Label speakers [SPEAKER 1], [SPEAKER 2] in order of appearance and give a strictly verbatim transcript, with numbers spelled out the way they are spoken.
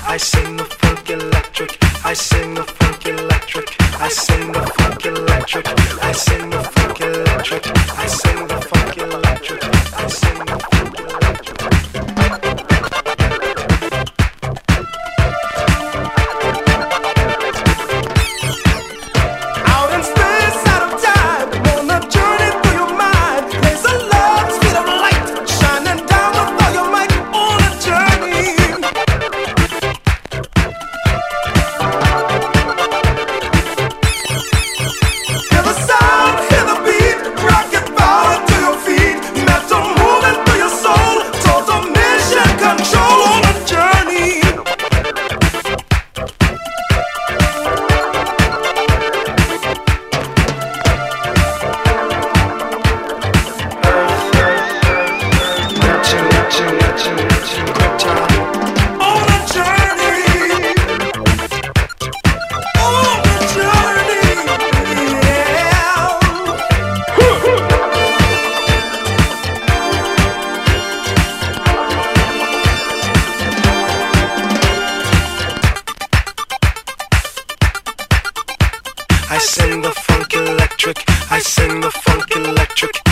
[SPEAKER 1] I sing the funk electric. I sing the funk electric. I sing the funk electric. I sing the funk electric. I sing the funk electric. I sing the funk electric. Out in space, out of time, on a journey through your mind. There's a love speed of light shining down with all your might on a journey. Hear the sound, hear the beat, rock it forward to your feet. Metal moving through your soul, total mission control on a journey. On a journey, on a journey, yeah. I sing the funk electric. I sing the funk electric.